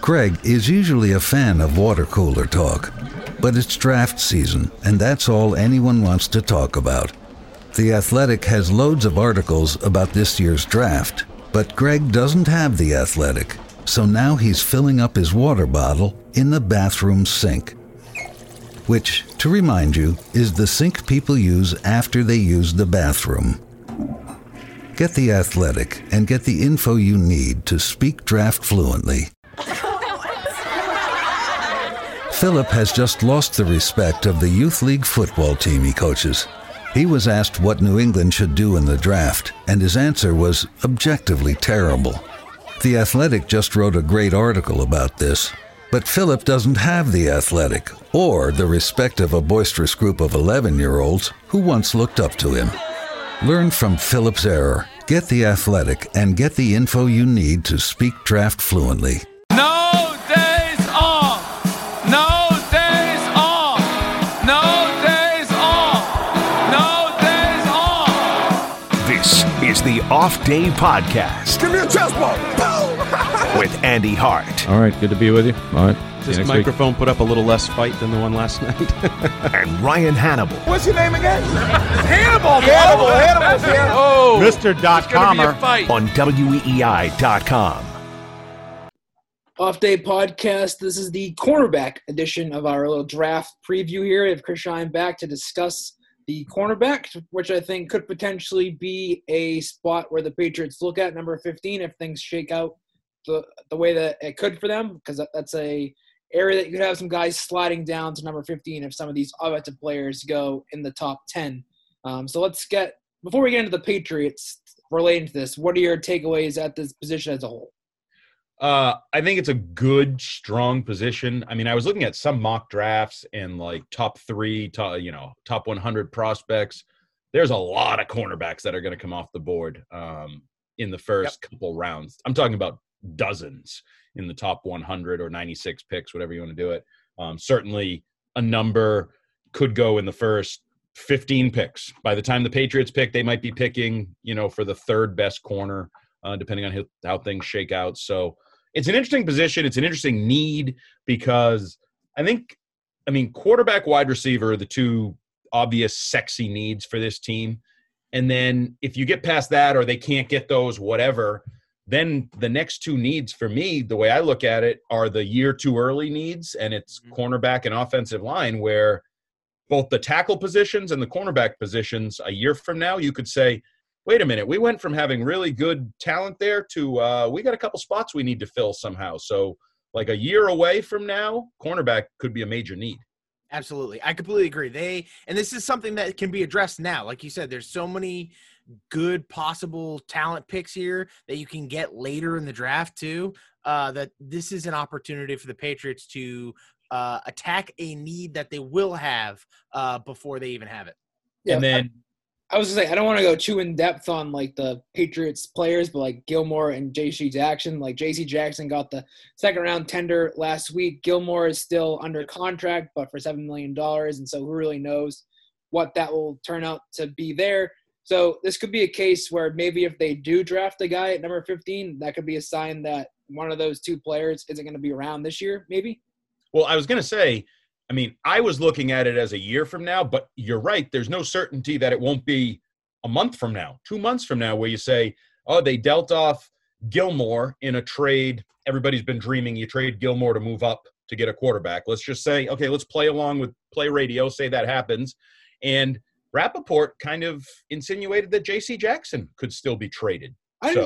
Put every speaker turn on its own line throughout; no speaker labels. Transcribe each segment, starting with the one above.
Greg is usually a fan of water cooler talk, but it's draft season, and that's all anyone wants to talk about. The Athletic has loads of articles about this year's draft, but Greg doesn't have The Athletic, so now he's filling up his water bottle in the bathroom sink, which, to remind you, is the sink people use after they use the bathroom. Get The Athletic and get the info you need to speak draft fluently. Philip has just lost the respect of the youth league football team he coaches. He was asked what New England should do in the draft, and his answer was objectively terrible. The Athletic just wrote a great article about this, but Philip doesn't have The Athletic or the respect of a boisterous group of 11-year-olds who once looked up to him. Learn from Philip's error, get The Athletic, and get the info you need to speak draft fluently.
No days off! No days off! No days off! No days off!
This is the Off Day Podcast.
Give me a chest ball!
With Andy Hart.
All right, good to be with you. All right.
This microphone put up a little less fight than the one last night.
And Ryan Hannibal.
What's your name again? Hannibal, Hannibal.
Oh,
Mr. Dot-Comer
On WEEI.com.
Off Day Podcast. This is the cornerback edition of our little draft preview here. I have Chris Shine back to discuss the cornerback, which I think could potentially be a spot where the Patriots look at number 15 if things shake out the way that it could for them, because that's a area that you could have some guys sliding down to number 15 if some of these offensive players go in the top 10. So let's get – before we get into the Patriots relating to this, what are your takeaways at this position as a whole?
I think it's a good, strong position. I mean, I was looking at some mock drafts and like top 100 prospects. There's a lot of cornerbacks that are going to come off the board in the first couple rounds. I'm talking about dozens in the top 100 or 96 picks, whatever you want to do it. Certainly a number could go in the first 15 picks. By the time the Patriots pick, they might be picking, for the third best corner, depending on how things shake out. So it's an interesting position. It's an interesting need because quarterback, wide receiver are the two obvious sexy needs for this team. And then if you get past that or they can't get those, whatever, then the next two needs for me, the way I look at it, are the year too early needs, and it's cornerback and offensive line, where both the tackle positions and the cornerback positions a year from now, you could say, wait a minute, we went from having really good talent there to we got a couple spots we need to fill somehow. So like a year away from now, cornerback could be a major need.
Absolutely. I completely agree. And this is something that can be addressed now. Like you said, there's so many good possible talent picks here that you can get later in the draft too, that this is an opportunity for the Patriots to attack a need that they will have before they even have it.
Yeah,
and then
I was going to say, I don't want to go too in depth on like the Patriots players, but like Gilmore and J.C. Jackson, like J.C. Jackson got the second round tender last week. Gilmore is still under contract, but for $7 million. And so who really knows what that will turn out to be there. So this could be a case where maybe if they do draft a guy at number 15, that could be a sign that one of those two players isn't going to be around this year, maybe.
Well, I was going to say, I was looking at it as a year from now, but you're right. There's no certainty that it won't be a month from now, 2 months from now, where you say, oh, they dealt off Gilmore in a trade. Everybody's been dreaming you trade Gilmore to move up to get a quarterback. Let's just say, okay, let's play along with play radio, say that happens. And Rappaport kind of insinuated that J.C. Jackson could still be traded.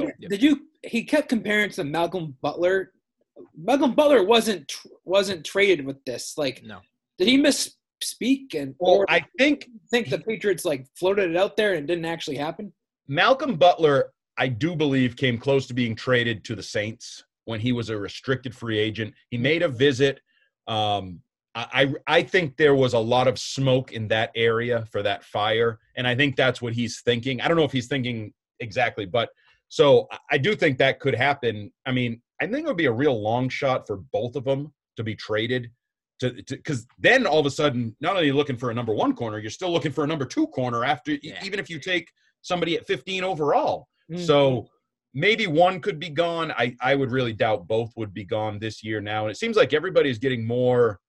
He kept comparing to Malcolm Butler. Malcolm Butler wasn't traded with this. Like, no. Did he misspeak?
I think
the Patriots like floated it out there and it didn't actually happen?
Malcolm Butler, I do believe, came close to being traded to the Saints when he was a restricted free agent. He made a visit. I think there was a lot of smoke in that area for that fire, and I think that's what he's thinking. I don't know if he's thinking exactly, but so I do think that could happen. I think it would be a real long shot for both of them to be traded, because then all of a sudden, not only are you looking for a number one corner, you're still looking for a number two corner after, even if you take somebody at 15 overall. Mm-hmm. So maybe one could be gone. I would really doubt both would be gone this year now. And it seems like everybody's getting more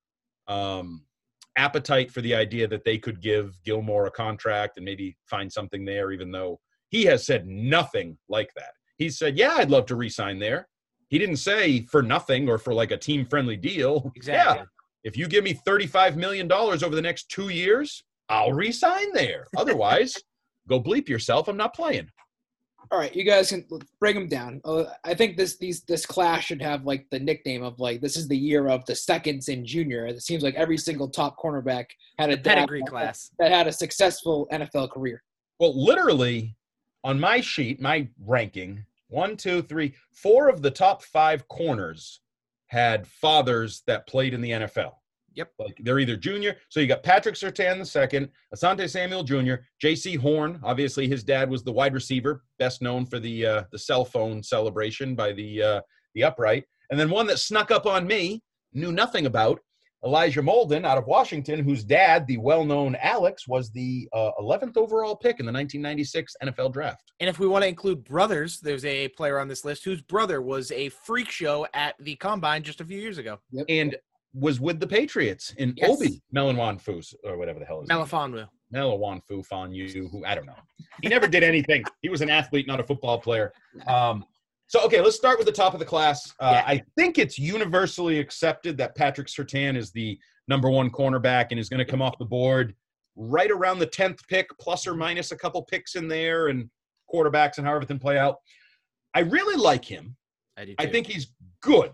appetite for the idea that they could give Gilmore a contract and maybe find something there, even though he has said nothing like that. He said, yeah, I'd love to re-sign there. He didn't say for nothing or for like a team-friendly deal.
Exactly.
Yeah, if you give me $35 million over the next 2 years, I'll re-sign there. Otherwise, go bleep yourself. I'm not playing.
All right, you guys can bring them down. I think this class should have like the nickname of like this is the year of the seconds in junior. It seems like every single top cornerback had a
pedigree class
that had a successful NFL career.
Well, literally on my sheet, my ranking, 1, 2, 3, 4 of the top 5 corners had fathers that played in the NFL.
Yep.
Like they're either junior. So you got Patrick Surtain II, Asante Samuel Jr., J.C. Horn. Obviously, his dad was the wide receiver, best known for the cell phone celebration by the upright. And then one that snuck up on me, knew nothing about, Elijah Molden out of Washington, whose dad, the well-known Alex, was the 11th overall pick in the 1996 NFL draft.
And if we want to include brothers, there's a player on this list whose brother was a freak show at the Combine just a few years ago.
Yep.
And was with the Patriots in
Yes.
Obi Melifonwu, or whatever the hell his name is.
Melifonwu.
Fonyu, who I don't know. He never did anything. He was an athlete, not a football player. So, okay, let's start with the top of the class. I think it's universally accepted that Patrick Surtain is the number 1 cornerback and is going to come off the board right around the 10th pick, plus or minus a couple picks in there and quarterbacks and how everything play out. I really like him.
I do too.
I think he's good.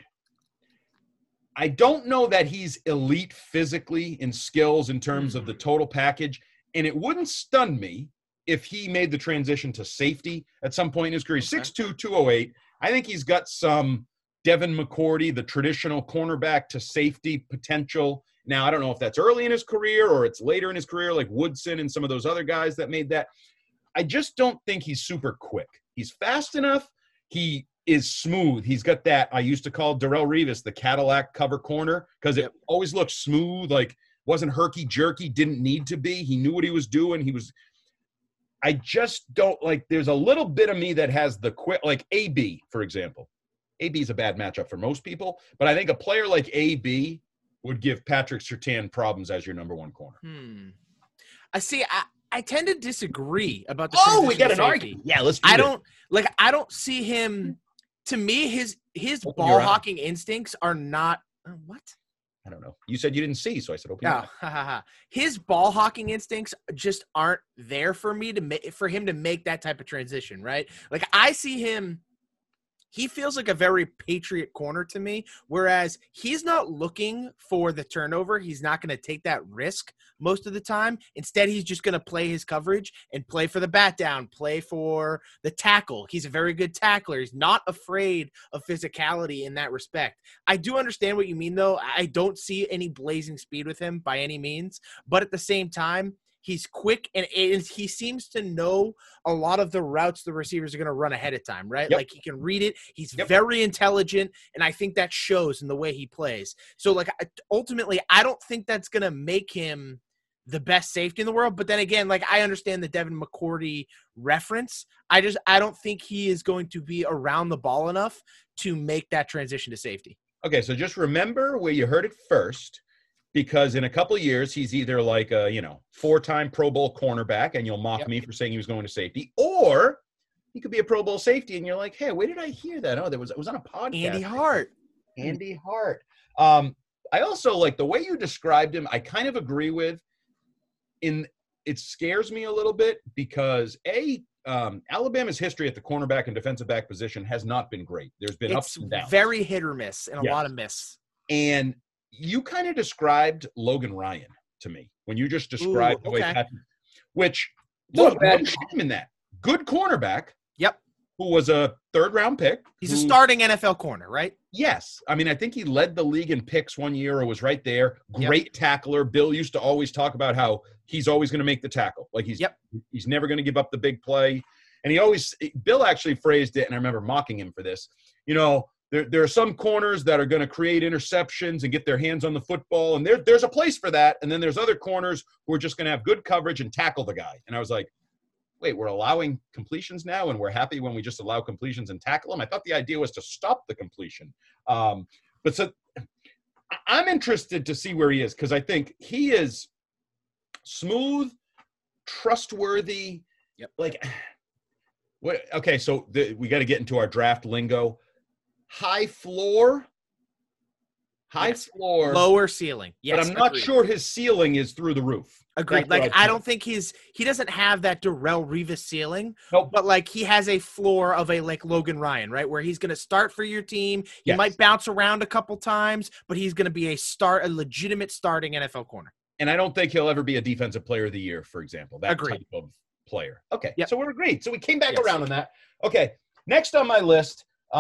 I don't know that he's elite physically in skills in terms of the total package, and it wouldn't stun me if he made the transition to safety at some point in his career.
Okay.
6'2", 208. I think he's got some Devin McCourty, the traditional cornerback to safety potential. Now, I don't know if that's early in his career or it's later in his career, like Woodson and some of those other guys that made that. I just don't think he's super quick. He's fast enough. He is smooth. He's got that, I used to call Darrelle Revis the Cadillac cover corner because it always looked smooth, like wasn't herky-jerky, didn't need to be. He knew what he was doing. I just don't like, there's a little bit of me that has the quick, like AB, for example. AB is a bad matchup for most people, but I think a player like AB would give Patrick Surtain problems as your number 1 corner.
I see. I tend to disagree about the.
Oh, we got an
safety.
argument. Yeah, let's do
I don't see him. To me, his
Open
ball
your eyes.
hawking instincts are not what.
I don't know. You said you didn't see, so I said open your eyes.
His ball hawking instincts just aren't there for me for him to make that type of transition, right? Like I see him. He feels like a very Patriot corner to me, whereas he's not looking for the turnover. He's not going to take that risk most of the time. Instead, he's just going to play his coverage and play for the bat down, play for the tackle. He's a very good tackler. He's not afraid of physicality in that respect. I do understand what you mean, though. I don't see any blazing speed with him by any means, but at the same time, he's quick, and he seems to know a lot of the routes the receivers are going to run ahead of time, right?
Yep.
Like he can read it. He's very intelligent, and I think that shows in the way he plays. So, like, ultimately, I don't think that's going to make him the best safety in the world. But then again, like, I understand the Devin McCourty reference. I don't think he is going to be around the ball enough to make that transition to safety.
Okay, so just remember where you heard it first. Because in a couple of years, he's either like a, 4-time Pro Bowl cornerback, and you'll mock me for saying he was going to safety, or he could be a Pro Bowl safety, and you're like, hey, where did I hear that? Oh, it was on a podcast. Andy Hart. I also like the way you described him. I kind of agree with. It scares me a little bit because Alabama's history at the cornerback and defensive back position has not been great. There's been ups and downs.
Very hit or miss, and a lot of miss.
And you kind of described Logan Ryan to me when you just described the way Patrick, which look him in that good cornerback.
Yep.
Who was a 3rd-round pick.
He's a starting NFL corner, right?
Yes. I mean, I think he led the league in picks one year or was right there. Great tackler. Bill used to always talk about how he's always going to make the tackle. Like he's never going to give up the big play. And Bill actually phrased it, and I remember mocking him for this. There are some corners that are going to create interceptions and get their hands on the football, and there's a place for that. And then there's other corners who are just going to have good coverage and tackle the guy. And I was like, wait, we're allowing completions now, and we're happy when we just allow completions and tackle them? I thought the idea was to stop the completion. But so I'm interested to see where he is, because I think he is smooth, trustworthy.
Yep.
Like, what? Okay, so we got to get into our draft lingo. High floor.
Yes.
Floor,
lower ceiling. Yes,
but I'm not
agreed.
sure his ceiling is through the roof.
Agreed.
That's what
Like,
I'd
I
say.
don't think he doesn't have that Darrelle Revis ceiling,
Nope.
but like he has a floor of a like Logan Ryan, right? Where he's going to start for your team. He
Yes.
might bounce around a couple times, but he's going to be a legitimate starting NFL corner.
And I don't think he'll ever be a defensive player of the year, for example. That
Agreed.
type of player. Okay,
Yep.
so we're agreed. So we came back
Yes.
around on that. Okay, next on my list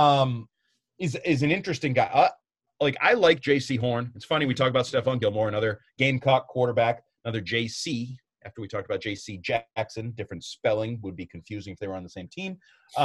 is an interesting guy. Like, I like J.C. Horn. It's funny, we talk about Stephon Gilmore, another Gamecock quarterback, another J.C. After we talked about J.C. Jackson, different spelling would be confusing if they were on the same team.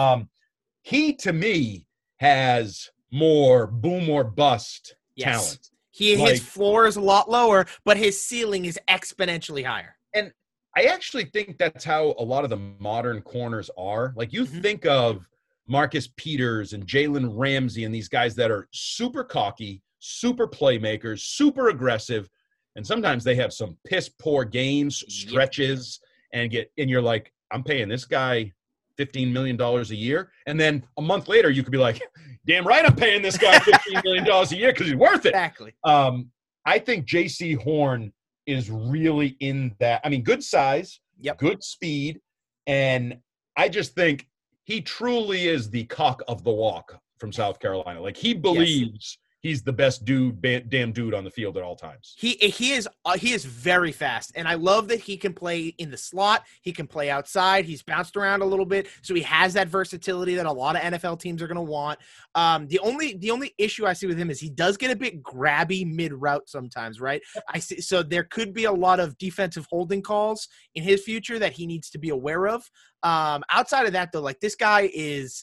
He, to me, has more boom or bust talent.
His floor is a lot lower, but his ceiling is exponentially higher.
And I actually think that's how a lot of the modern corners are. Like, you think of Marcus Peters and Jalen Ramsey and these guys that are super cocky, super playmakers, super aggressive, and sometimes they have some piss poor games, stretches, and you're like, I'm paying this guy $15 million a year. And then a month later, you could be like, damn right, I'm paying this guy $15 million a year because he's worth it.
Exactly.
I think J.C. Horn is really in that. I mean, good size, good speed, and I just think he truly is the cock of the walk from South Carolina. Like, he believes he's the best damn dude on the field at all times.
He is very fast, and I love that he can play in the slot. He can play outside. He's bounced around a little bit, so he has that versatility that a lot of NFL teams are going to want. The only issue I see with him is he does get a bit grabby mid route sometimes, right? So there could be a lot of defensive holding calls in his future that he needs to be aware of. Outside of that, though, like, this guy is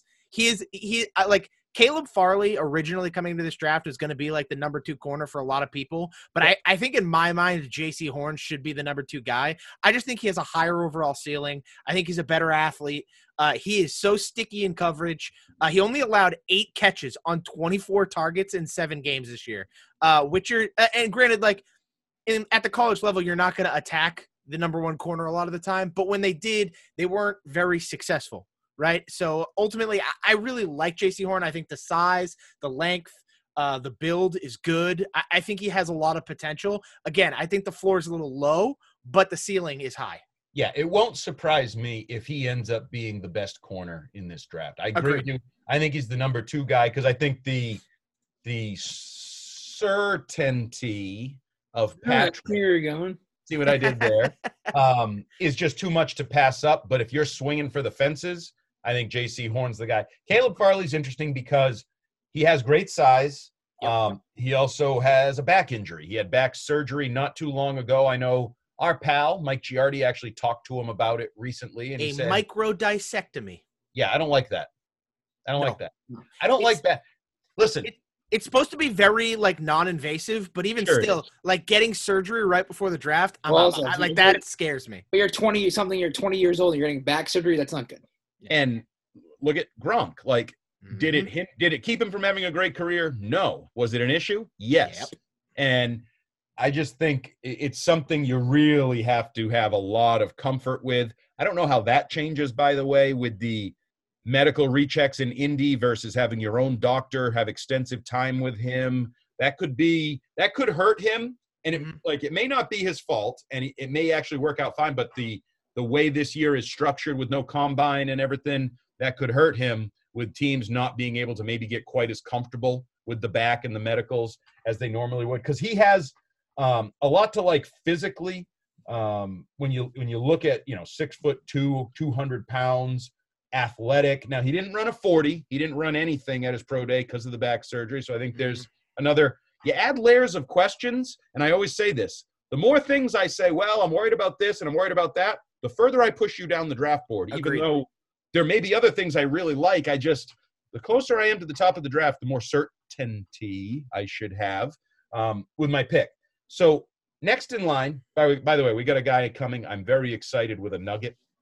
like Caleb Farley originally coming into this draft was going to be like the number 2 corner for a lot of people. But I think in my mind, J.C. Horn should be the number 2 guy. I just think he has a higher overall ceiling. I think he's a better athlete. He is so sticky in coverage. He only allowed 8 catches on 24 targets in 7 games this year, which are, and granted, like at the college level, you're not going to attack the number 1 corner a lot of the time. But when they did, they weren't very successful. Right. So ultimately, I really like J.C. Horn. I think the size, the length, the build is good. I think he has a lot of potential. Again, I think the floor is a little low, but the ceiling is high.
Yeah, it won't surprise me if he ends up being the best corner in this draft. I agree with you. I think he's the number 2 guy because I think the certainty of Patrick.
Here you're going.
See what I did there? Is just too much to pass up. But if you're swinging for the fences, I think J.C. Horn's the guy. Caleb Farley's interesting because he has great size. He also has a back injury. He had back surgery not too long ago. I know our pal, Mike Giardi, actually talked to him about it recently. And he said,
microdissectomy.
Yeah, I don't like that. I don't like that. I don't like that. Listen.
It's supposed to be very, like, non-invasive, but even still, like, getting surgery right before the draft, that scares me.
But you're 20-something, you're 20 years old, and you're getting back surgery, that's not good.
And look at Gronk. Like, did it keep him from having a great career? No. Was it an issue? Yes. Yep. And I just think it's something you really have to have a lot of comfort with. I don't know how that changes, by the way, with the medical rechecks in Indy versus having your own doctor have extensive time with him. That could hurt him. And it may not be his fault, and it may actually work out fine, but the way this year is structured with no combine and everything, that could hurt him with teams not being able to maybe get quite as comfortable with the back and the medicals as they normally would. Because he has a lot to like physically. When you look at 6'2", 200 pounds, athletic. Now he didn't run a 40. He didn't run anything at his pro day because of the back surgery. So I think there's another. You add layers of questions, and I always say this: the more things I say, well, I'm worried about this and I'm worried about that, the further I push you down the draft board, even though there may be other things I really like. The closer I am to the top of the draft, the more certainty I should have with my pick. So next in line, by the way, we got a guy coming. I'm very excited with a nugget.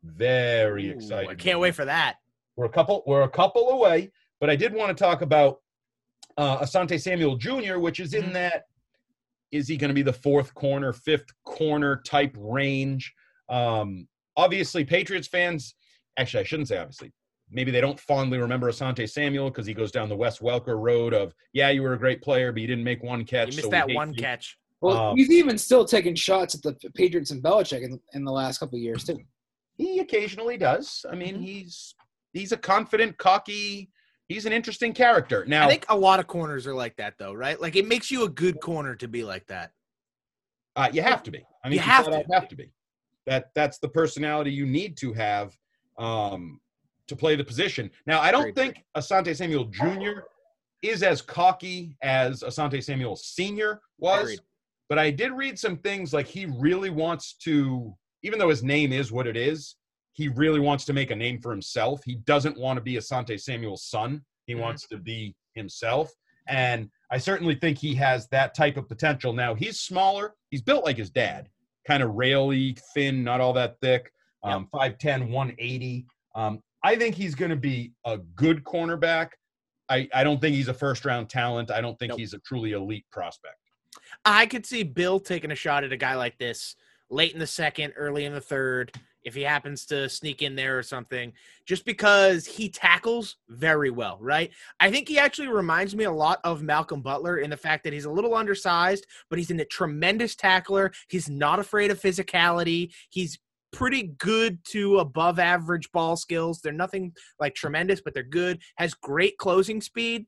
Very
Ooh,
excited.
I can't wait for that.
We're a couple away, but I did want to talk about Asante Samuel Jr., which is in that, is he going to be the fourth corner, fifth corner type range? Obviously, Patriots fans, actually, I shouldn't say obviously. Maybe they don't fondly remember Asante Samuel because he goes down the Wes Welker road of, yeah, you were a great player, but you didn't make one catch.
You missed that one catch.
Well, he's even still taking shots at the Patriots and Belichick in the last couple of years, too.
He occasionally does. I mean, he's a confident, cocky, he's an interesting character. Now,
I think a lot of corners are like that, though, right? Like, it makes you a good corner to be like that.
You have to be. I mean,
you have
to be. That's the personality you need to have to play the position. Now, I don't think Asante Samuel Jr. is as cocky as Asante Samuel Sr. was,
Agreed.
But I did read some things like he really wants to, even though his name is what it is, he really wants to make a name for himself. He doesn't want to be Asante Samuel's son. He wants to be himself. And I certainly think he has that type of potential. Now, he's smaller. He's built like his dad, kind of raily, thin, not all that thick, 5'10", 180. I think he's going to be a good cornerback. I don't think he's a first-round talent. I don't think he's a truly elite prospect.
I could see Bill taking a shot at a guy like this late in the second, early in the third, if he happens to sneak in there or something, just because he tackles very well, right? I think he actually reminds me a lot of Malcolm Butler in the fact that he's a little undersized, but he's a tremendous tackler. He's not afraid of physicality. He's pretty good to above average ball skills. They're nothing like tremendous, but they're good. Has great closing speed.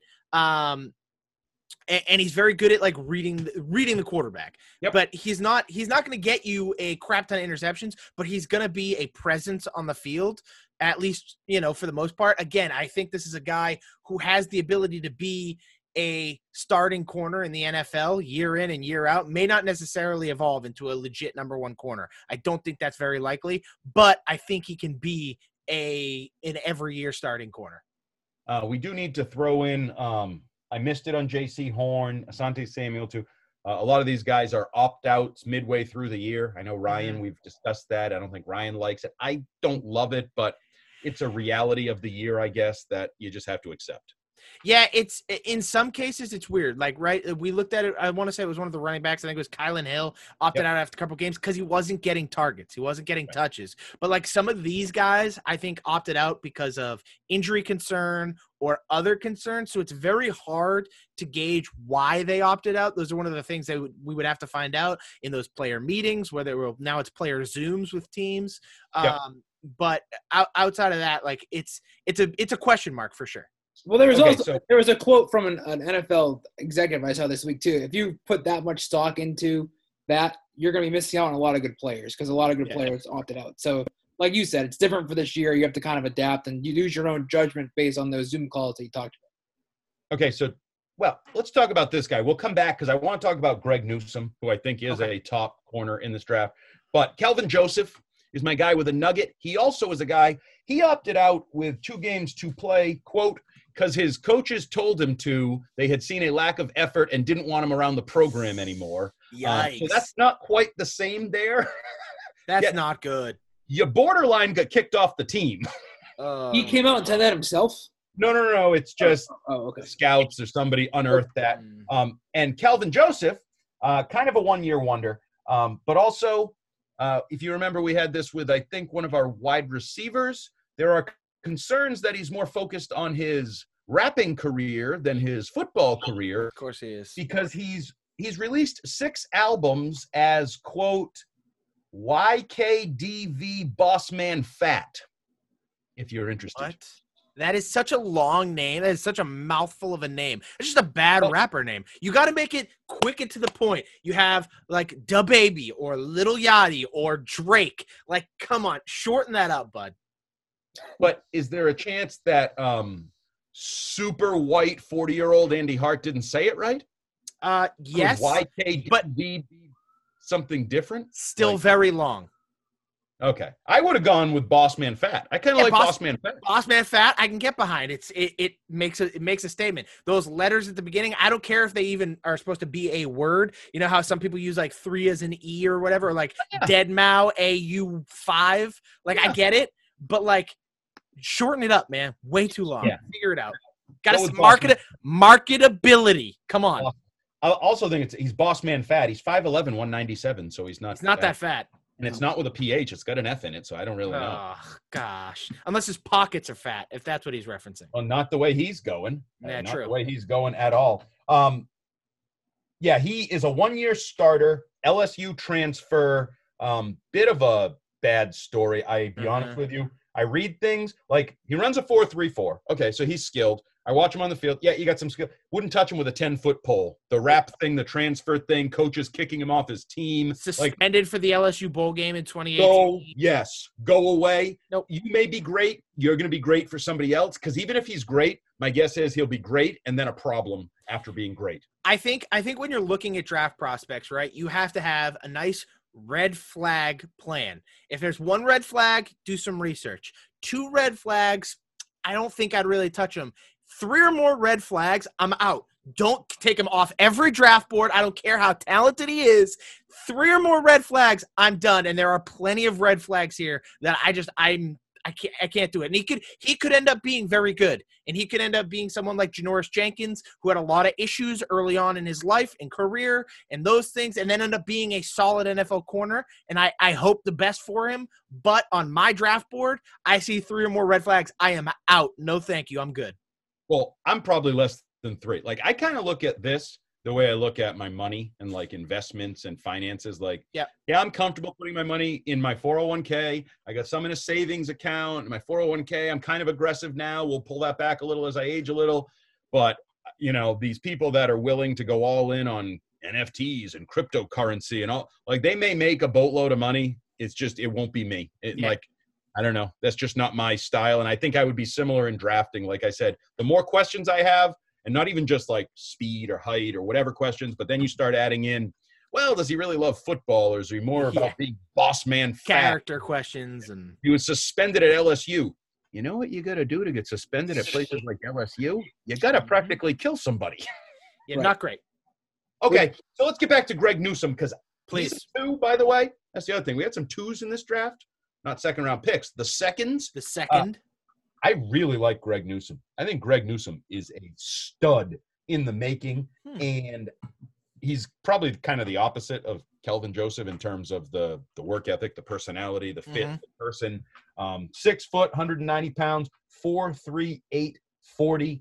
And he's very good at like reading the quarterback.
Yep.
But he's not going to get you a crap ton of interceptions, but he's going to be a presence on the field, at least, for the most part. Again, I think this is a guy who has the ability to be a starting corner in the NFL year in and year out. May not necessarily evolve into a legit number one corner. I don't think that's very likely, but I think he can be an every year starting corner.
We do need to throw in, I missed it on J.C. Horn, Asante Samuel too. A lot of these guys are opt-outs midway through the year. I know Ryan, we've discussed that. I don't think Ryan likes it. I don't love it, but it's a reality of the year, I guess, that you just have to accept.
Yeah, it's in some cases it's weird. Like, right, we looked at it. I want to say it was one of the running backs. I think it was Kylan Hill opted out after a couple games because he wasn't getting targets. He wasn't getting touches. But like some of these guys, I think opted out because of injury concern or other concerns. So it's very hard to gauge why they opted out. Those are one of the things that we would have to find out in those player meetings, now it's player Zooms with teams. But outside of that, like it's a question mark for sure.
Well, there was a quote from an NFL executive I saw this week too. If you put that much stock into that, you're going to be missing out on a lot of good players because a lot of good players opted out. So, like you said, it's different for this year. You have to kind of adapt and you use your own judgment based on those Zoom calls that you talked about.
Okay, so let's talk about this guy. We'll come back because I want to talk about Greg Newsome, who I think is a top corner in this draft. But Kelvin Joseph is my guy with a nugget. He also is a guy. He opted out with 2 games to play, quote, because his coaches told him to. They had seen a lack of effort and didn't want him around the program anymore.
Yikes.
So that's not quite the same there.
That's not good.
You borderline got kicked off the team.
He came out and said that himself?
No. It's just
okay.
scouts or somebody unearthed that. And Kelvin Joseph, kind of a one-year wonder. But also, if you remember, we had this with, I think, one of our wide receivers. There are concerns that he's more focused on his rapping career than his football career.
Of course he is.
Because he's released 6 albums as, quote, YKDV Bossman Fat, if you're interested.
What? That is such a long name. That is such a mouthful of a name. It's just a bad rapper name. You got to make it quick and to the point. You have like DaBaby or Lil Yachty or Drake. Like, come on, shorten that up, bud.
But is there a chance that super white 40-year-old Andy Hart didn't say it right?
Yes.
YKDV, but something different?
Still very long.
Okay. I would have gone with Boss Man Fat. I kind of like Boss Man Fat.
Boss Man Fat, I can get behind. It makes a statement. Those letters at the beginning, I don't care if they even are supposed to be a word. You know how some people use like 3 as an E or whatever, or like Dead Mao AU5. Like I get it, but like shorten it up, man. Way too long.
Yeah.
Figure it out. Got to marketability. Come on.
I also think he's Boss Man Fat. He's 5'11", 197, so he's not
that fat.
And it's not with a PH. It's got an F in it, so I don't really know.
Oh, gosh. Unless his pockets are fat, if that's what he's referencing.
Well, not the way he's going.
Yeah,
not
true.
the way he's going at all. Yeah, he is a 1-year starter, LSU transfer. Bit of a bad story, I'll be honest with you. I read things like he runs a 4.34. Okay, so he's skilled. I watch him on the field. Yeah, you got some skill. Wouldn't touch him with a 10-foot pole. The rap thing, the transfer thing, coaches kicking him off his team.
Suspended for the LSU bowl game in 2018.
Go away.
Nope.
You may be great. You're going to be great for somebody else because even if he's great, my guess is he'll be great and then a problem after being great.
I think when you're looking at draft prospects, right, you have to have a nice red flag plan. If there's 1 red flag, do some research. 2 red flags, I don't think I'd really touch them. 3 or more red flags, I'm out. Don't take him off every draft board. I don't care how talented he is. 3 or more red flags, I'm done. And there are plenty of red flags here that I can't do it. And he could end up being very good. And he could end up being someone like Janoris Jenkins, who had a lot of issues early on in his life and career and those things, and then end up being a solid NFL corner. And I hope the best for him. But on my draft board, I see 3 or more red flags. I am out. No, thank you. I'm good.
Well, I'm probably less than 3. Like, I kind of look at this the way I look at my money and, like, investments and finances. Like, yeah, I'm comfortable putting my money in my 401k. I got some in a savings account. My 401k, I'm kind of aggressive now. We'll pull that back a little as I age a little. But, you know, these people that are willing to go all in on NFTs and cryptocurrency and all, like, they may make a boatload of money. It's just, it won't be me. Like, I don't know. That's just not my style. And I think I would be similar in drafting. Like I said, the more questions I have, and not even just like speed or height or whatever questions, but then you start adding in, well, does he really love football, or is he more about being Boss Man Fat?
Character questions. And
he was suspended at LSU. You know what you got to do to get suspended at places like LSU? You got to practically kill somebody.
Yeah, right. Not great.
Okay, so let's get back to Greg Newsome, because
please.
He's a 2, by the way. That's the other thing. We had some 2s in this draft. Not second-round picks. The second. I really like Greg Newsome. I think Greg Newsome is a stud in the making, and he's probably kind of the opposite of Kelvin Joseph in terms of the work ethic, the personality, the fit, the person. 6 foot, 190 pounds, 4'3", 840.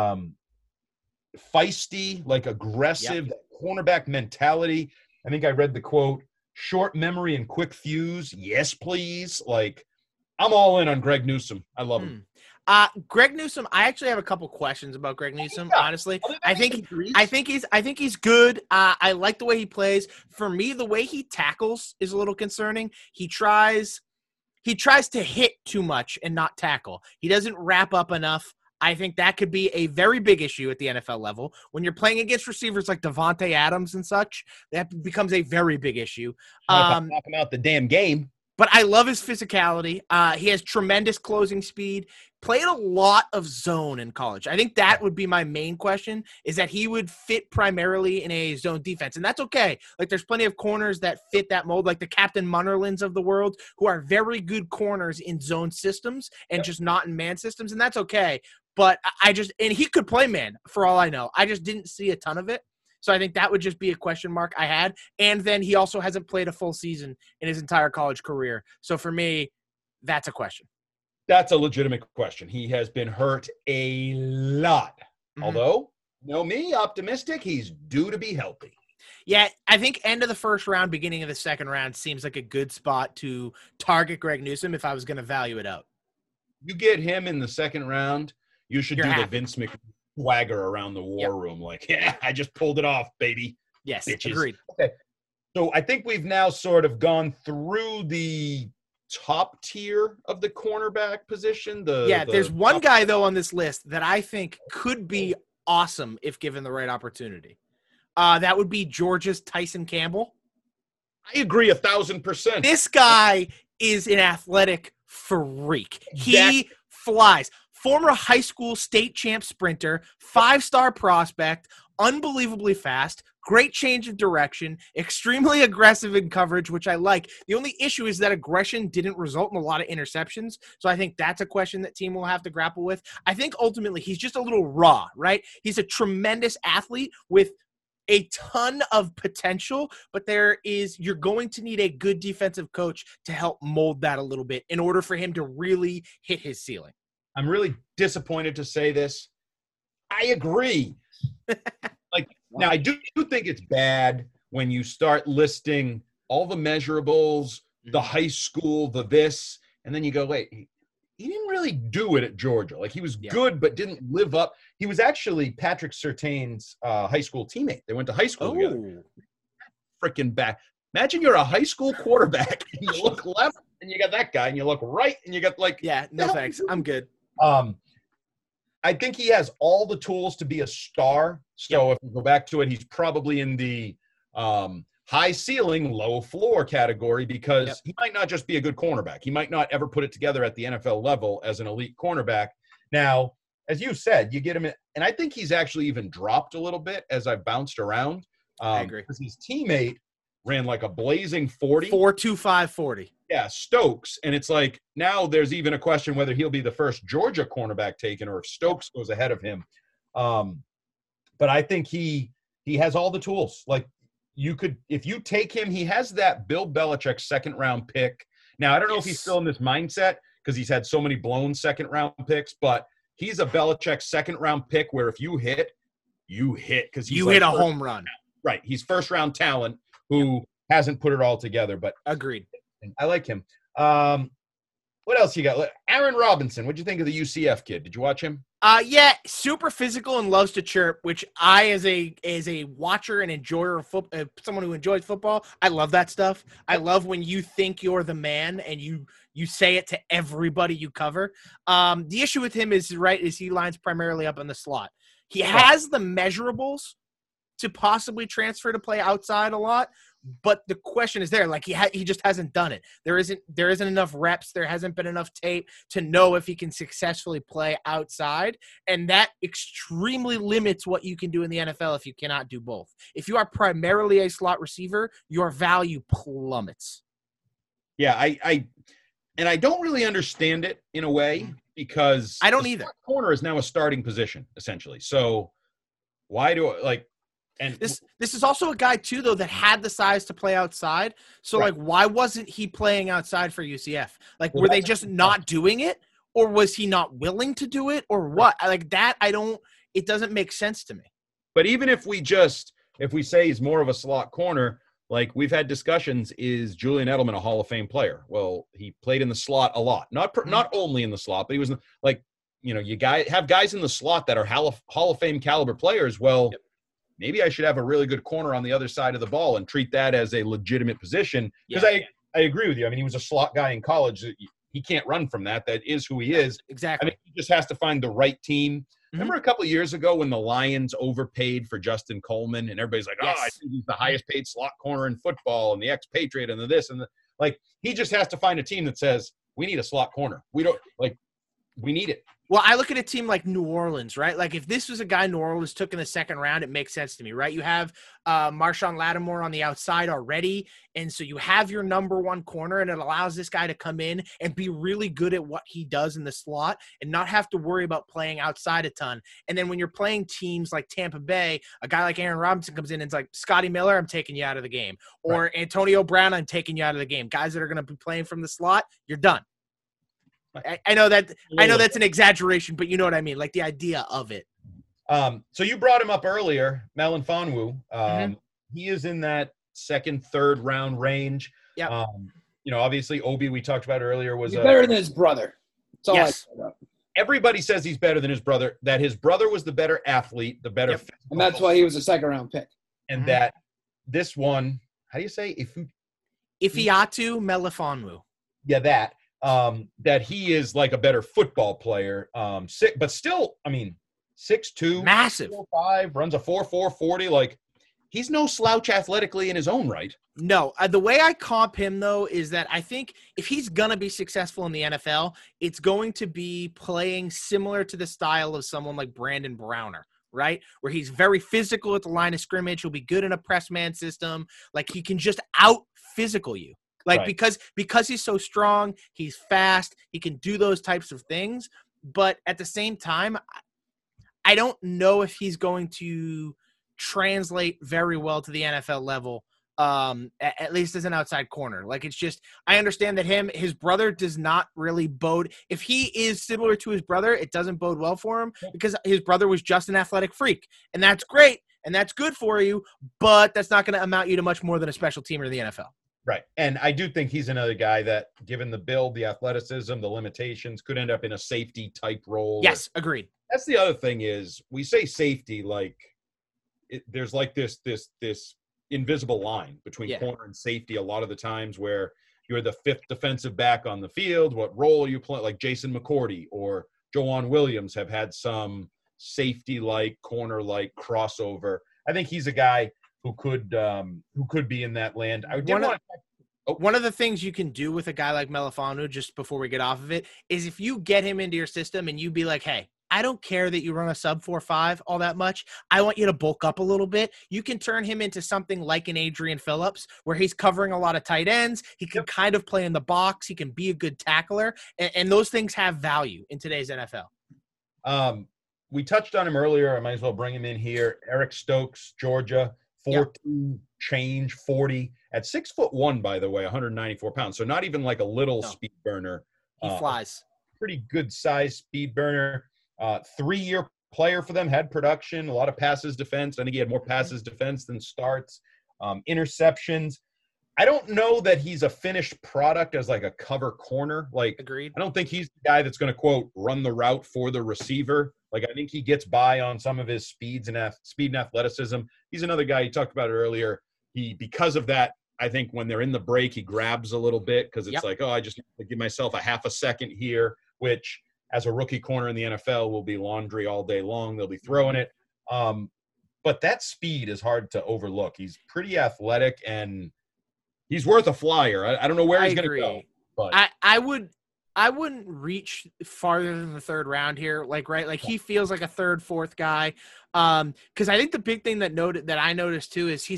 Feisty, like aggressive, cornerback mentality. I think I read the quote, short memory and quick fuse. Yes, please. Like, I'm all in on Greg Newsome. I love him.
Greg Newsome, I actually have a couple questions about Greg Newsome, honestly. I think he's good. I like the way he plays. For me, the way he tackles is a little concerning. He tries to hit too much and not tackle. He doesn't wrap up enough. I think that could be a very big issue at the NFL level. When you're playing against receivers like Devontae Adams and such, that becomes a very big issue.
Knock him out the damn game.
But I love his physicality. He has tremendous closing speed. Played a lot of zone in college. I think that would be my main question, is that he would fit primarily in a zone defense. And that's okay. Like, there's plenty of corners that fit that mold, like the Captain Munnerlins of the world, who are very good corners in zone systems and just not in man systems. And that's okay. But and he could play man for all I know. I just didn't see a ton of it. So I think that would just be a question mark I had. And then he also hasn't played a full season in his entire college career. So for me, that's a question.
That's a legitimate question. He has been hurt a lot. Although, me, optimistic, he's due to be healthy.
Yeah, I think end of the first round, beginning of the second round seems like a good spot to target Greg Newsome if I was going to value it out.
You get him in the second round, you should
You're
do
happy.
The Vince McMahon swagger around the war room. Like, yeah, I just pulled it off, baby.
Yes,
bitches.
Agreed.
Okay, so I think we've now sort of gone through the top tier of the cornerback position.
There's one guy, though, on this list that I think could be awesome if given the right opportunity. That would be Georgia's Tyson Campbell.
I agree 1,000%.
This guy is an athletic freak. He flies. Former high school state champ sprinter, 5-star prospect, unbelievably fast, great change of direction, extremely aggressive in coverage, which I like. The only issue is that aggression didn't result in a lot of interceptions. So I think that's a question that team will have to grapple with. I think ultimately he's just a little raw, right? He's a tremendous athlete with a ton of potential, but you're going to need a good defensive coach to help mold that a little bit in order for him to really hit his ceiling.
I'm really disappointed to say this. I agree. Now, I do think it's bad when you start listing all the measurables, the high school, the this, and then you go, wait, he didn't really do it at Georgia. Like, he was good, but didn't live up. He was actually Patrick Surtain's high school teammate. They went to high school together. Freaking back. Imagine you're a high school quarterback, and you look left, and you got that guy, and you look right, and you got
no thanks. I'm good.
I think he has all the tools to be a star. So if we go back to it, he's probably in the high ceiling, low floor category because he might not just be a good cornerback. He might not ever put it together at the NFL level as an elite cornerback. Now, as you said, you get him in, and I think he's actually even dropped a little bit as I've bounced around.
I agree.
Because his teammate ran like a blazing 40.
4.25 40.
Yeah, Stokes. And it's like now there's even a question whether he'll be the first Georgia cornerback taken or if Stokes goes ahead of him. But I think he has all the tools. Like you could, if you take him, he has that Bill Belichick second-round pick. Now, I don't know if he's still in this mindset because he's had so many blown second-round picks, but he's a Belichick second-round pick where if you hit, you hit. Because
you hit a home run.
Right. He's first-round talent who hasn't put it all together. But
agreed.
I like him. What else you got? Aaron Robinson. What'd you think of the UCF kid? Did you watch him?
Yeah, super physical and loves to chirp, which I, as a watcher and enjoyer of football, someone who enjoys football, I love that stuff. I love when you think you're the man and you say it to everybody you cover. The issue with him is he lines primarily up in the slot. He has the measurables to possibly transfer to play outside a lot, but the question is there, like he just hasn't done it. There isn't enough reps. There hasn't been enough tape to know if he can successfully play outside, and that extremely limits what you can do in the NFL if you cannot do both. If you are primarily a slot receiver, your value plummets.
Yeah, I don't really understand it in a way because
I don't either.
Corner is now a starting position essentially. So why do I like? And
this is also a guy too, though, that had the size to play outside. So like, why wasn't he playing outside for UCF? Like, were they just not doing it, or was he not willing to do it, or what? Like that, it doesn't make sense to me.
But even if we say he's more of a slot corner, like we've had discussions, is Julian Edelman a Hall of Fame player? Well, he played in the slot a lot, not only in the slot, but he was like, you have guys in the slot that are Hall of Fame caliber players. Well. Yep. Maybe I should have a really good corner on the other side of the ball and treat that as a legitimate position. Because I agree with you. I mean, he was a slot guy in college. He can't run from that. That is who he is.
Exactly.
I mean, he just has to find the right team. Remember a couple of years ago when the Lions overpaid for Justin Coleman and everybody's like, I think he's the highest paid slot corner in football and the ex-Patriot and the this and the – like he just has to find a team that says, we need a slot corner. We need it.
Well, I look at a team like New Orleans, right? Like if this was a guy New Orleans took in the second round, it makes sense to me, right? You have Marshawn Lattimore on the outside already, and so you have your number one corner, and it allows this guy to come in and be really good at what he does in the slot and not have to worry about playing outside a ton. And then when you're playing teams like Tampa Bay, a guy like Aaron Robinson comes in and it's like, Scotty Miller, I'm taking you out of the game. Or Antonio Brown, I'm taking you out of the game. Guys that are going to be playing from the slot, you're done. I know that's an exaggeration, but you know what I mean, like the idea of it.
So you brought him up earlier, Malin Fonwu. He is in that second, third round range.
Yeah.
Obviously Obi we talked about earlier was
better than his brother. That's all I said.
Everybody says he's better than his brother. That his brother was the better athlete, the better,
and that's why he was a second round pick.
And that this one, how do you say
Ifeatu Melifonwu?
Yeah, that he is like a better football player, but still, I mean, 6'2",
massive,
4'5", runs a 4.4 40. Like he's no slouch athletically in his own right.
No, the way I comp him, though, is that I think if he's going to be successful in the NFL, it's going to be playing similar to the style of someone like Brandon Browner, right? Where he's very physical at the line of scrimmage. He'll be good in a press man system. Like, he can just out-physical you. Like,
Right.
because he's so strong, he's fast, he can do those types of things. But at the same time, I don't know if he's going to translate very well to the NFL level, at least as an outside corner. Like, it's just, I understand that his brother does not really bode. If he is similar to his brother, it doesn't bode well for him because his brother was just an athletic freak. And that's great. And that's good for you, but that's not going to amount you to much more than a special teamer in the NFL.
Right. And I do think he's another guy that, given the build, the athleticism, the limitations, could end up in a safety type role.
Yes, agreed.
That's the other thing is we say safety like there's like this invisible line between corner and safety a lot of the times where you're the fifth defensive back on the field. What role are you playing? Like Jason McCourty or Joanne Williams have had some safety-like, corner-like crossover. I think he's a guy who could be in that land.
One of the things you can do with a guy like Melifonwu, just before we get off of it, is if you get him into your system and you be like, hey, I don't care that you run a sub 4.5 all that much. I want you to bulk up a little bit. You can turn him into something like an Adrian Phillips, where he's covering a lot of tight ends. He can kind of play in the box. He can be a good tackler. And those things have value in today's NFL.
We touched on him earlier. I might as well bring him in here. Eric Stokes, Georgia, 4'2", change, 40 at 6'1", by the way, 194 pounds. So not even like a little speed burner.
He flies.
Pretty good size speed burner. 3-year player for them, had production, a lot of passes defense. I think he had more passes defense than starts. Interceptions. I don't know that he's a finished product as like a cover corner. Like,
agreed.
I don't think he's the guy that's going to, quote, run the route for the receiver. Like, I think he gets by on some of his speed and athleticism. He's another guy, you talked about it earlier. Because of that, I think when they're in the break, he grabs a little bit because it's like, I just give myself a half a second here, which as a rookie corner in the NFL will be laundry all day long. They'll be throwing it. But that speed is hard to overlook. He's pretty athletic and he's worth a flyer. I don't know where he's going to go. But
I wouldn't reach farther than the third round here. Like he feels like a third, fourth guy. Because I think the big thing that I noticed too is he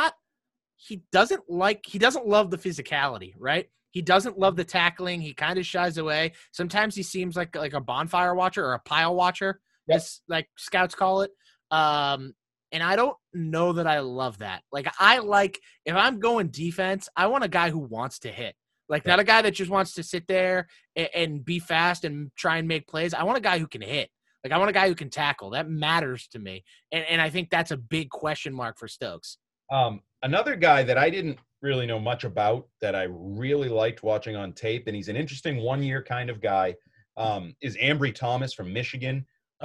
doesn't love the physicality, right? He doesn't love the tackling. He kind of shies away. Sometimes he seems like a bonfire watcher or a pile watcher, as like scouts call it. And I don't know that I love that. Like, if I'm going defense, I want a guy who wants to hit. Like, not a guy that just wants to sit there and be fast and try and make plays. I want a guy who can hit. Like, I want a guy who can tackle. That matters to me. And I think that's a big question mark for Stokes.
Another guy that I didn't really know much about that I really liked watching on tape, and he's an interesting one-year kind of guy, is Ambry Thomas from Michigan.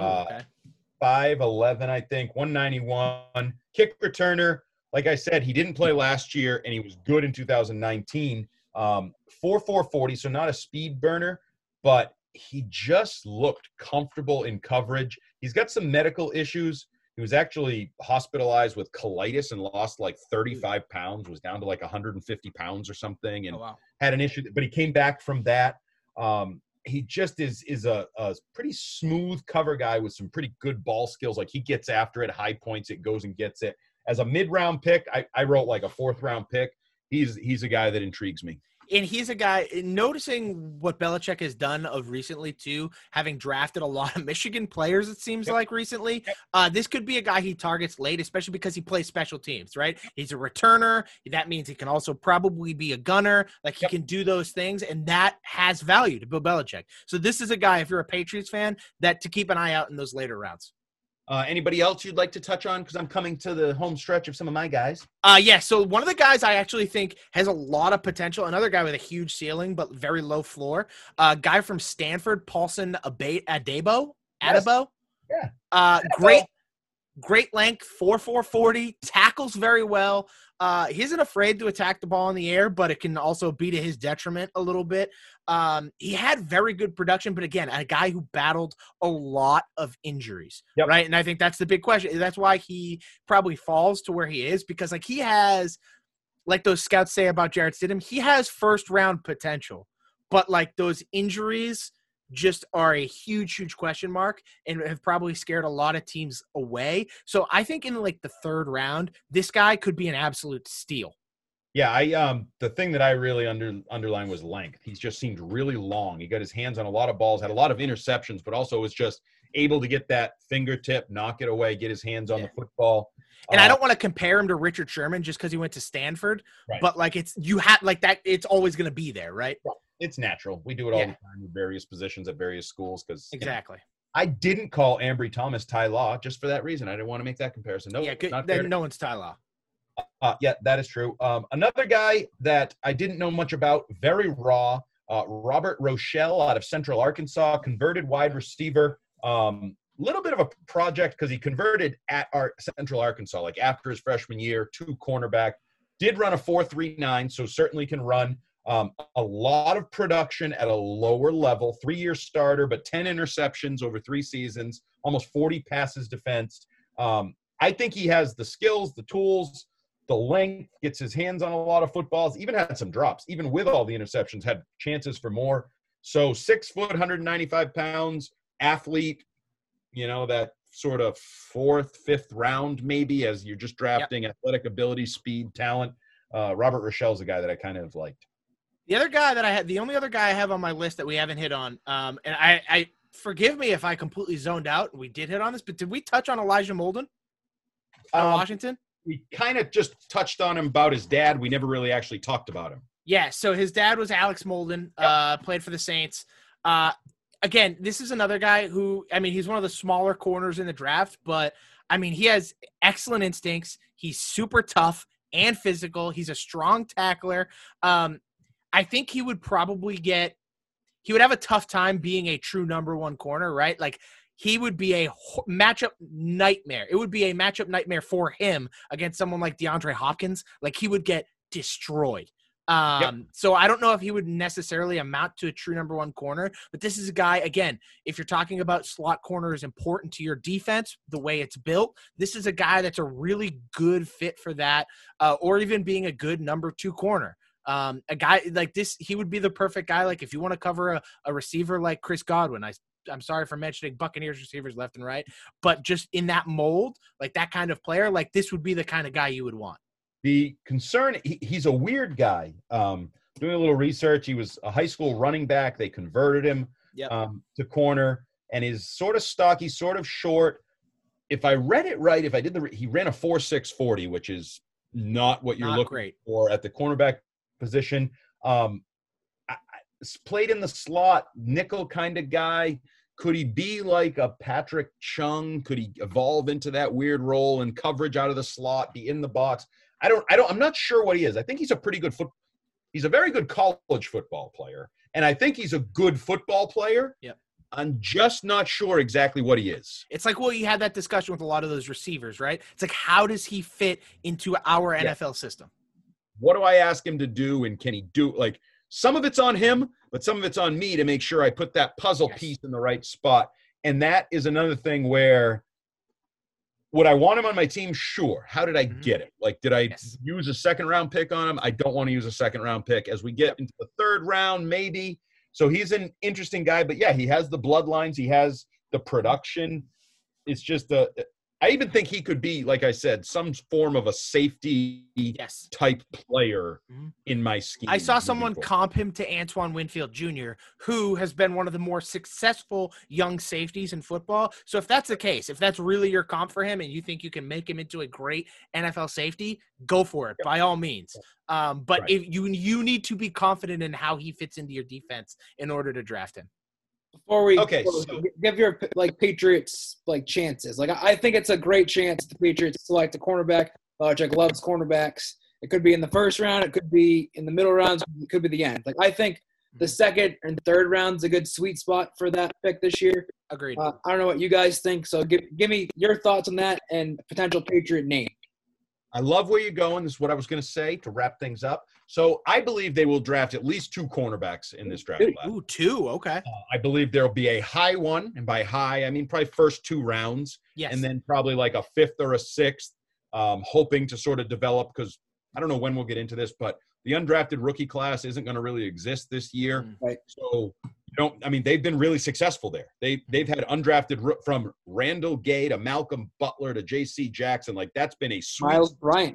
5'11", I think, 191. Kick returner. Like I said, he didn't play last year, and he was good in 2019. 4.4 40, so not a speed burner, but he just looked comfortable in coverage. He's got some medical issues. He was actually hospitalized with colitis and lost like 35 pounds, was down to like 150 pounds or something, and had an issue. But he came back from that. He just is a pretty smooth cover guy with some pretty good ball skills. Like, he gets after it, high points it, goes and gets it. As a mid-round pick, I wrote like a fourth-round pick. He's a guy that intrigues me.
And he's a guy, noticing what Belichick has done of recently, too, having drafted a lot of Michigan players, it seems like recently, this could be a guy he targets late, especially because he plays special teams, right? He's a returner. That means he can also probably be a gunner. Like, he can do those things, and that has value to Bill Belichick. So this is a guy, if you're a Patriots fan, that to keep an eye out in those later rounds.
Anybody else you'd like to touch on? Because I'm coming to the home stretch of some of my guys.
So one of the guys I actually think has a lot of potential, another guy with a huge ceiling but very low floor, guy from Stanford, Paulson Adebo.
Yeah.
Great. great length, 4.4 40, tackles very well. He isn't afraid to attack the ball in the air, but it can also be to his detriment a little bit. He had very good production, but again, a guy who battled a lot of injuries, right? And I think that's the big question. That's why he probably falls to where he is, because like he has, like those scouts say about Jarrett Stidham, he has first round potential, but like those injuries just are a huge, huge question mark and have probably scared a lot of teams away. So I think in like the third round, this guy could be an absolute steal.
Yeah, the thing that I really underlined was length. He's just seemed really long. He got his hands on a lot of balls, had a lot of interceptions, but also was just able to get that fingertip, knock it away, get his hands on the football.
And I don't want to compare him to Richard Sherman just because he went to Stanford, but like it's always going to be there, right?
It's natural. We do it all the time with various positions at various schools because
exactly.
I didn't call Ambry Thomas Ty Law just for that reason. I didn't want to make that comparison. No,
then no one's Ty Law.
Yeah, that is true. Another guy that I didn't know much about, very raw, Robert Rochelle out of Central Arkansas, converted wide receiver. Little bit of a project because he converted at our Central Arkansas, like after his freshman year, to cornerback. Did run a 4.39, so certainly can run. A lot of production at a lower level, 3-year starter, but 10 interceptions over 3 seasons, almost 40 passes defensed. I think he has the skills, the tools, the length, gets his hands on a lot of footballs, even had some drops, even with all the interceptions, had chances for more. So 6 foot, 195 pounds, athlete, that sort of 4th, 5th round maybe as you're just drafting athletic ability, speed, talent. Robert Rochelle's a guy that I kind of liked.
The only other guy I have on my list that we haven't hit on, and I forgive me if I completely zoned out. We did hit on this, but did we touch on Elijah Molden out of Washington?
We kind of just touched on him about his dad. We never really actually talked about him.
Yeah, so his dad was Alex Molden, played for the Saints. Again, this is another guy who, he's one of the smaller corners in the draft, but, he has excellent instincts. He's super tough and physical. He's a strong tackler. I think he would have a tough time being a true number 1 corner, right? Like, he would be a matchup nightmare. It would be a matchup nightmare for him against someone like DeAndre Hopkins. Like, he would get destroyed. So I don't know if he would necessarily amount to a true number 1 corner, but this is a guy, again, if you're talking about slot corner is important to your defense, the way it's built, this is a guy that's a really good fit for that, or even being a good number 2 corner. A guy like this, he would be the perfect guy. Like if you want to cover a receiver like Chris Godwin, I'm sorry for mentioning Buccaneers receivers left and right, but just in that mold, like that kind of player, like this would be the kind of guy you would want.
The concern, he's a weird guy. Doing a little research, he was a high school running back. They converted him to corner, and he's sort of stocky, sort of short. If I read it right, he ran a 4.6 40, which is not what you're looking for at the cornerback position. Played in the slot, nickel kind of guy. Could he be like a Patrick Chung? Could he evolve into that weird role and coverage out of the slot, be in the box? I'm not sure what he is. I think he's a pretty good he's a very good college football player. And I think he's a good football player.
Yep.
I'm just not sure exactly what he is.
It's like, well, you had that discussion with a lot of those receivers, right? It's like, how does he fit into our NFL system?
What do I ask him to do? And can he do, like, some of it's on him, but some of it's on me to make sure I put that puzzle piece in the right spot. And that is another thing where, would I want him on my team? Sure. How did I get it? Like, did I use a 2nd-round pick on him? I don't want to use a 2nd-round pick. As we get into the 3rd round, maybe. So he's an interesting guy. But, yeah, he has the bloodlines. He has the production. It's just I even think he could be, like I said, some form of a safety type player in my scheme.
I saw someone comp him to Antoine Winfield Jr., who has been one of the more successful young safeties in football. So if that's the case, if that's really your comp for him and you think you can make him into a great NFL safety, go for it, by all means. But if you need to be confident in how he fits into your defense in order to draft him.
Before we give your Patriots chances, I think it's a great chance the Patriots select a cornerback. Belichick loves cornerbacks. It could be in the 1st round, it could be in the middle rounds, it could be the end. I think The second and third round's a good sweet spot for that pick this year.
Agreed.
I don't know what you guys think, so give me your thoughts on that and potential Patriot name.
I love where you're going. This is what I was going to say to wrap things up. So I believe they will draft at least 2 cornerbacks in this draft class.
Ooh, 2. Okay.
I believe there will be a high one, and by high, I mean probably first 2 rounds,
Yes.
and then probably like a 5th or a 6th, hoping to sort of develop, because I don't know when we'll get into this, but the undrafted rookie class isn't going to really exist this year.
Right.
So they've been really successful there. They've had undrafted from Randall Gay to Malcolm Butler to J.C. Jackson. Like, that's been a sweet
Miles Bryant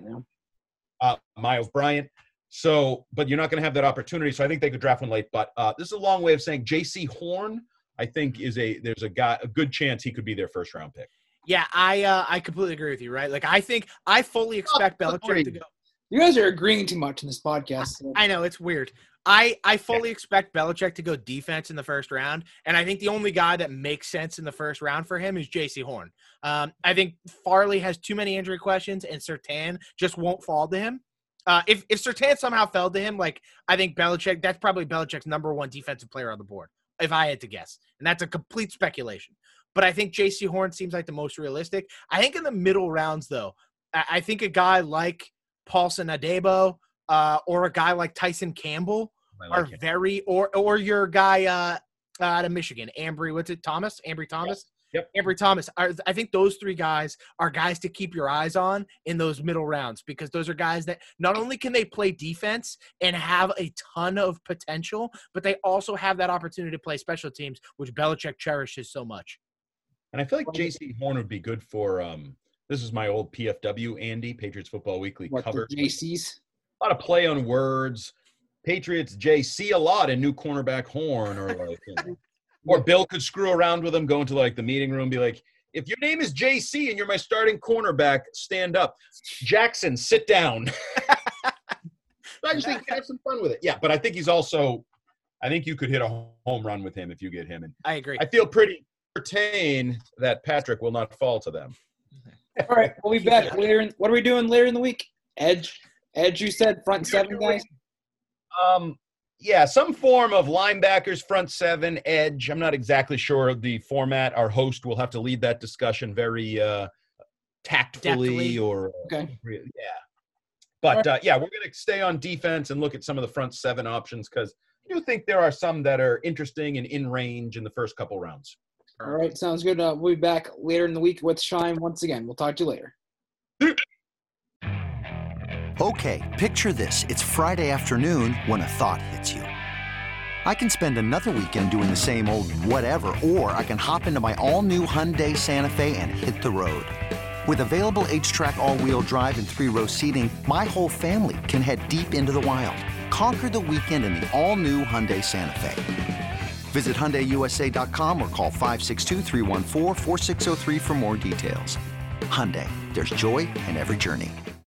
now.
Miles Bryant. So, but you're not going to have that opportunity. So I think they could draft one late. But this is a long way of saying J.C. Horn, I think, there's a good chance he could be their first round pick.
Yeah, I completely agree with you, right? Like, I fully expect Belichick to go.
You guys are agreeing too much in this podcast. So.
I know, it's weird. I fully expect Belichick to go defense in the first round, and I think the only guy that makes sense in the first round for him is J.C. Horn. I think Farley has too many injury questions, and Surtain just won't fall to him. If Surtain somehow fell to him, like, I think Belichick, that's probably Belichick's number 1 defensive player on the board, if I had to guess. And that's a complete speculation. But I think J.C. Horn seems like the most realistic. I think in the middle rounds, though, I think a guy like Paulson Adebo or a guy like Tyson Campbell are very – or your guy out of Michigan, Ambry Thomas? Yep. Ambry Thomas. I think those 3 guys are guys to keep your eyes on in those middle rounds, because those are guys that not only can they play defense and have a ton of potential, but they also have that opportunity to play special teams, which Belichick cherishes so much.
And I feel like J.C. Horn would be good for this is my old PFW, Andy, Patriots Football Weekly cover.
JCs?
A lot of play on words. Patriots JC a lot in new cornerback Horn, or like, or Bill could screw around with him, go into like the meeting room, be like, if your name is JC and you're my starting cornerback, stand up. Jackson, sit down. I just think have some fun with it. Yeah, but I think he's also – I think you could hit a home run with him if you get him. And
I agree.
I feel pretty certain that Patrick will not fall to them.
All right, we'll be back later. What are we doing later in the week? Edge, you said front 7 guys?
Yeah, some form of linebackers, front 7, edge. I'm not exactly sure of the format. Our host will have to lead that discussion very tactfully or
okay.
Yeah. But, yeah, we're going to stay on defense and look at some of the front 7 options, because I do think there are some that are interesting and in range in the first couple rounds.
All right, sounds good. We'll be back later in the week with Shine once again. We'll talk to you later.
Okay, picture this. It's Friday afternoon when a thought hits you. I can spend another weekend doing the same old whatever, or I can hop into my all-new Hyundai Santa Fe and hit the road. With available H-Track all-wheel drive and 3-row seating, my whole family can head deep into the wild. Conquer the weekend in the all-new Hyundai Santa Fe. Visit HyundaiUSA.com or call 562-314-4603 for more details. Hyundai, there's joy in every journey.